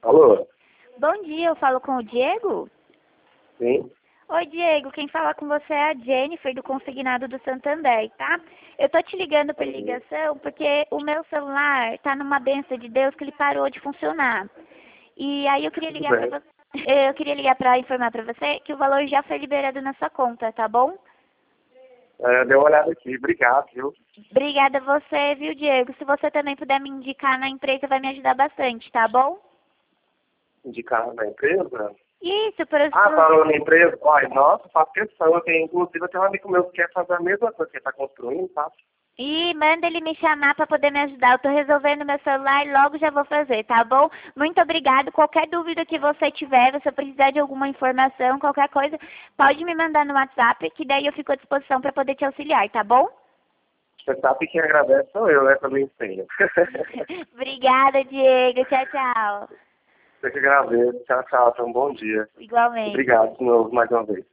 Alô? Bom dia, eu falo com o Diego? Sim? Oi, Diego, quem fala com você é a Jennifer do Consignado do Santander, tá? Eu tô te ligando por ligação porque o meu celular tá numa benção de Deus que ele parou de funcionar. E aí eu queria Tudo ligar pra bem. você, eu queria ligar para informar pra você que o valor já foi liberado na sua conta, tá bom? Dê uma olhada aqui. Obrigado, viu? Obrigada a você, viu, Diego? Se você também puder me indicar na empresa, vai me ajudar bastante, tá bom? Indicar na empresa? Isso, para os... Falou na empresa? Olha, nossa, faço questão. Inclusive, eu tenho um amigo meu que quer fazer a mesma coisa que ele tá construindo, tá? E manda ele me chamar para poder me ajudar. Eu tô resolvendo meu celular e logo já vou fazer, tá bom? Muito obrigado. Qualquer dúvida que você tiver, você precisar de alguma informação, qualquer coisa, pode me mandar no WhatsApp, que daí eu fico à disposição para poder te auxiliar, tá bom? Você sabe que quem agradece sou eu, né? Pelo empenho. Obrigada, Diego. Tchau, tchau. Você que agradeço. Tchau, tchau. Tenha um bom dia. Igualmente. Obrigado de novo, mais uma vez.